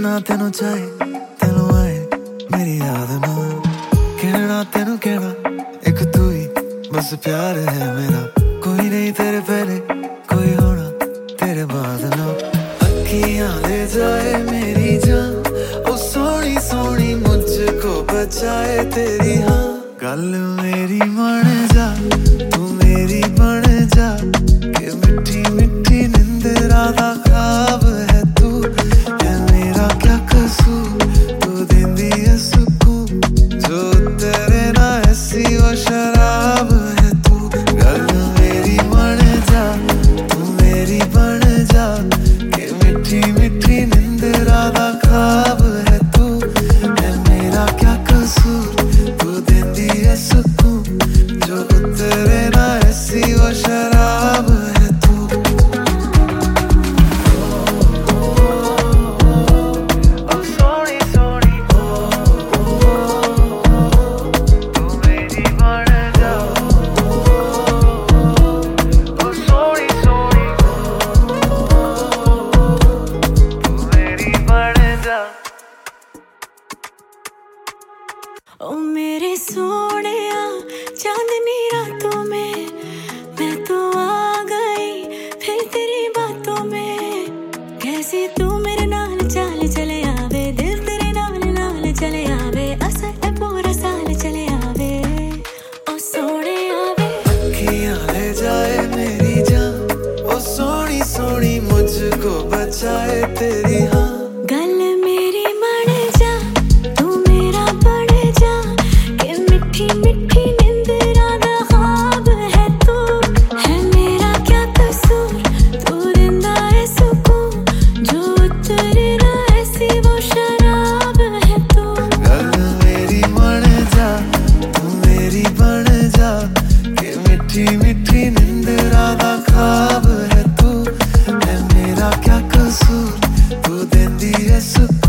ना तेनू चाहे तेनू आए मेरी याद ना कहना तेनू कहना एक तू ही बस प्यार है मेरा कोई नहीं तेरे पहले कोई होना तेरे बाद ना अखियां ले जाए मेरी जान ओ सोनी सोनी मुझको बचाए तेरी हाँ गल मेरी मान जा तू मेरी बन जा के मिठी मिठी निंदरा दा ख्वाब है तू है मेरा क्या कसूर तू देंदी है सुकून जो तेरे ना ऐसी वो शराब है तू गल मेरी मान जा तू मेरी बन जा के मिठी मिठी निंदरा दा ख्वाब है तू है मेरा क्या कसूर तू देंदी है सुकून जो तेरे ना ऐसी वो शराब है तू ओ सोनी सोनी तू मेरी बन जा ओ सोनी सोनी तू मेरी बन जा ओ मेरे सोनिया चांदनी रातों में मैं तो आ गई फिर तेरी बातों में कैसे तू मेरे नाल चाल चले आवे दिल तेरे नाल नाल चले आवे असर है पूरा साल चले आवे ओ सोने आवे अखियां ले जाए मेरी जान ओ सोनी सोनी मुझको बचाए तेरी हाँ गल मेरी मन जा तू मेरा बन जा के मिठी मिठी निंदरा दा ख्वाब है तू है मेरा क्या कसूर तू देंदा है सुकून जो तेरे ना ऐसी वो शराब है तू गल मेरी मान जा तू मेरी बन जा के मिठी मिठी निंदरा दा ख्वाब है तू है मेरा क्या कसूर तू देंदी है सुकून